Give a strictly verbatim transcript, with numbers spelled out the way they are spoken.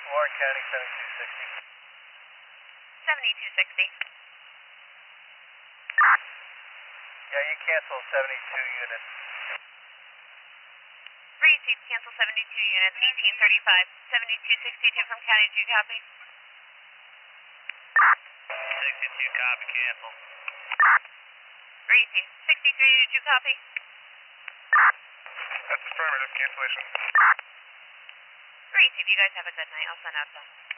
Warren County, seventy-two sixty. seventy-two sixty. Yeah, you canceled seventy-two units. Received, cancel seventy-two units, eighteen thirty-five, seventy-two sixty-two from County, do you copy? sixty-two, copy, cancel. Received, sixty-three, did you copy? That's affirmative, cancellation. Received, you guys have a good night, I'll send out some.